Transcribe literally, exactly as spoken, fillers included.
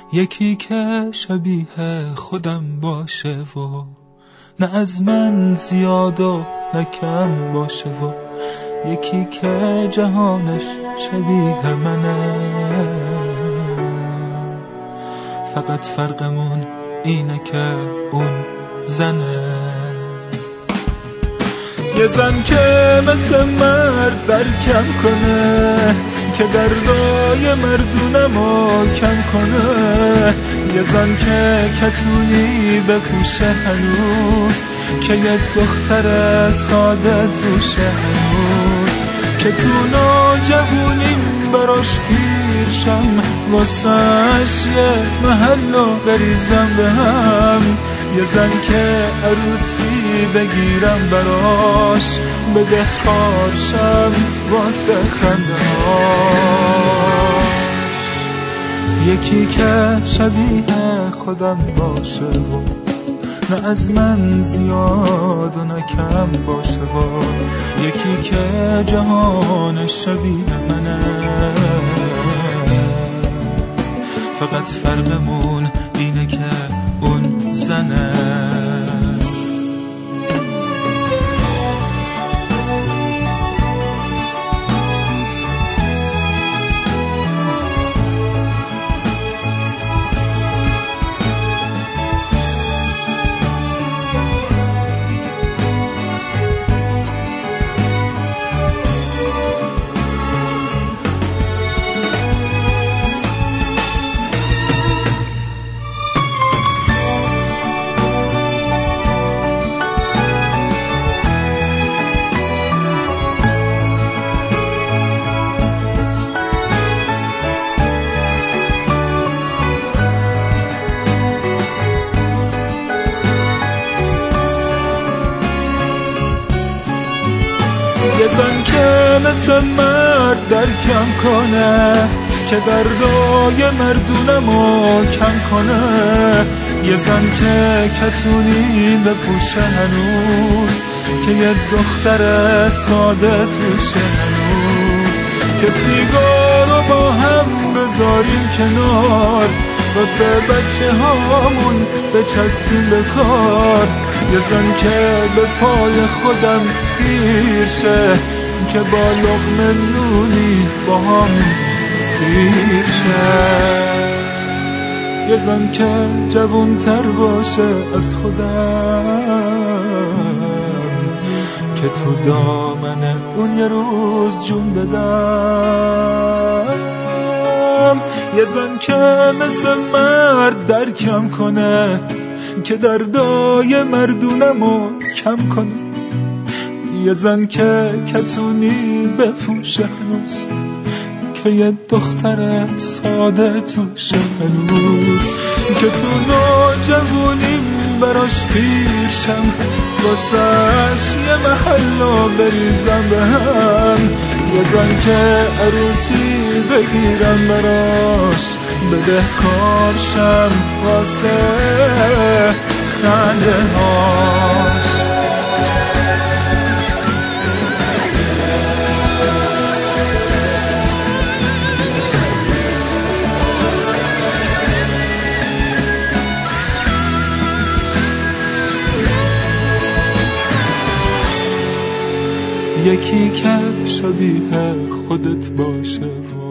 یکی که شبیه خودم باشه و نه از من زیاد و نه کم باشه و یکی که جهانش شبیه منه، فقط فرقمون اینه که اون زنه. یه زن که مثل مرد درکم کنه، که دردای مردونمو کم کنه. یه زن که کتونی بپوشه هنوز، که یه دختر ساده توشه هنوز. که تو ناجوونیم براش پیرشم، واسش یه محلو بریزم به هم. یه زن که عروسی بگیرم براش، بده کارشم واسه خنده ها. یکی که شبیه خودم باشه و نه از من زیاد و نه کم باشه و یکی که جهان شبیه منه، فقط فرقمون اینه که اون زنه. یه زن که مثل مرد درکم کنه، که دردای مردونمو کم کنه. یه زن که کتونی بپوشه هنوز، که یه دختر ساده توشه هنوز. که سیگارو با هم بذاریم کنار، واسه بچه هامون بچسبیم به کار. یه زن که به پای خودم گیر شه، که با لقمه نونی با هم سیر شه. یه زن که جوون تر باشه از خودم، که تو دامن اون یه روز جون بدم. یه زن که مثل مرد درکم کنه، که دردای مردونمو کم کنه. یه زن که کتونی بپوشه هنوز، که یه دختر ساده توشه هنوز. که تو ناجوونیم براش پیرشم، واسش یه محلو بریزم به هم. یه زن که عروسی بگیرم براش، بده کارشم واسه خنده هاش. یکی که شبیه خودت باشه و